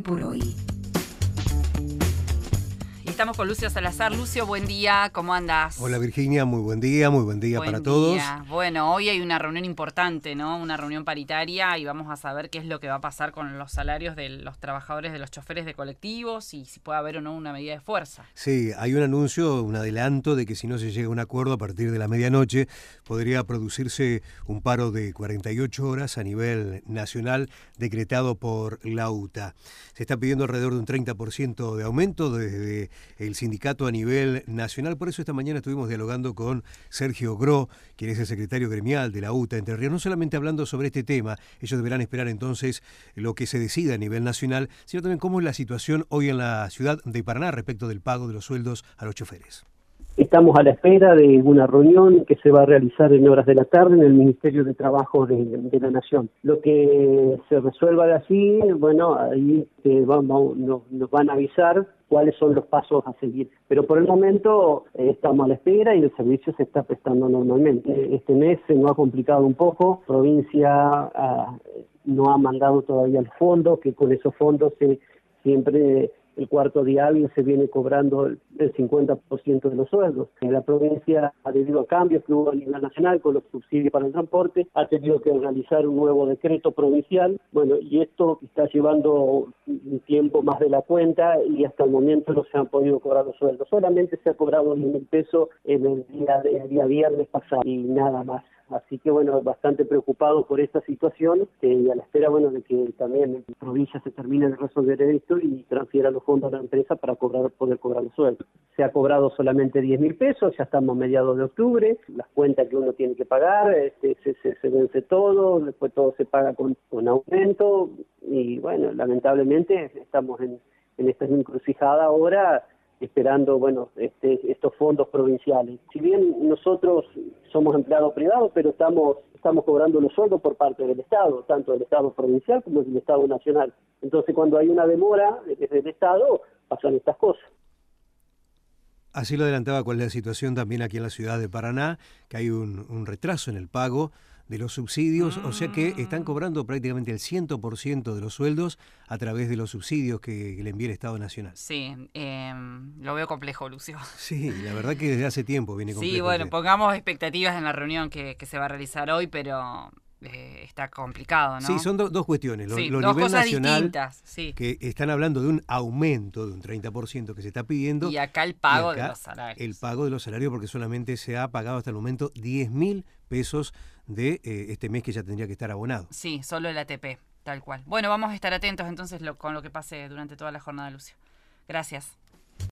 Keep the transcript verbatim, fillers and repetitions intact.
por hoy. Estamos con Lucio Salazar. Lucio, buen día, ¿cómo andas? Hola Virginia, muy buen día, muy buen día buen para día. todos. Bueno, hoy hay una reunión importante, ¿no? Una reunión paritaria y vamos a saber qué es lo que va a pasar con los salarios de los trabajadores, de los choferes de colectivos y si puede haber o no una medida de fuerza. Sí, hay un anuncio, un adelanto de que si no se llega a un acuerdo a partir de la medianoche podría producirse un paro de cuarenta y ocho horas a nivel nacional decretado por la U T A. Se está pidiendo alrededor de un treinta por ciento de aumento desde el sindicato a nivel nacional. Por eso esta mañana estuvimos dialogando con Sergio Gro, quien es el secretario gremial de la U T A Entre Ríos, no solamente hablando sobre este tema, ellos deberán esperar entonces lo que se decida a nivel nacional, sino también cómo es la situación hoy en la ciudad de Paraná respecto del pago de los sueldos a los choferes. Estamos a la espera de una reunión que se va a realizar en horas de la tarde en el Ministerio de Trabajo de, de la Nación. Lo que se resuelva de allí, bueno, ahí eh, vamos, nos, nos van a avisar cuáles son los pasos a seguir. Pero por el momento eh, estamos a la espera y el servicio se está prestando normalmente. Este mes se nos ha complicado un poco, provincia ah, no ha mandado todavía el fondo, que con esos fondos se siempre... el cuarto día hábil se viene cobrando el, el cincuenta por ciento de los sueldos. En la provincia, debido a cambios que hubo a nivel nacional con los subsidios para el transporte, ha tenido que realizar un nuevo decreto provincial. Bueno, y esto está llevando un tiempo más de la cuenta y hasta el momento no se han podido cobrar los sueldos. Solamente se ha cobrado diez mil pesos en el día, el día viernes pasado y nada más. Así que, bueno, bastante preocupado por esta situación eh, y a la espera, bueno, de que también en provincia se termine de resolver esto y transfiera los fondos a la empresa para cobrar, poder cobrar los sueldos. Se ha cobrado solamente diez mil pesos, ya estamos a mediados de octubre, las cuentas que uno tiene que pagar, este, se, se, se vence todo, después todo se paga con, con aumento y, bueno, lamentablemente estamos en, en esta encrucijada ahora, esperando, bueno, este, estos fondos provinciales. Si bien nosotros somos empleados privados, pero estamos estamos cobrando los sueldos por parte del Estado, tanto del Estado provincial como del Estado nacional. Entonces, cuando hay una demora desde el Estado, pasan estas cosas. Así lo adelantaba cuál es la situación también aquí en la ciudad de Paraná, que hay un, un retraso en el pago de los subsidios, o sea que están cobrando prácticamente el cien por ciento de los sueldos a través de los subsidios que, que le envía el Estado Nacional. Sí, eh, lo veo complejo, Lucio. Sí, la verdad que desde hace tiempo viene complejo. Sí, bueno, pongamos expectativas en la reunión que, que se va a realizar hoy, pero eh, está complicado, ¿no? Sí, son do, dos cuestiones. Lo, sí, lo dos nivel cosas nacional, distintas, sí. Que están hablando de un aumento de un treinta por ciento que se está pidiendo. Y acá el pago acá de los salarios. El pago de los salarios, porque solamente se ha pagado hasta el momento diez mil pesos de eh, este mes que ya tendría que estar abonado. Sí, solo el A T P, tal cual. Bueno, vamos a estar atentos entonces lo, con lo que pase durante toda la jornada, Lucio. Gracias.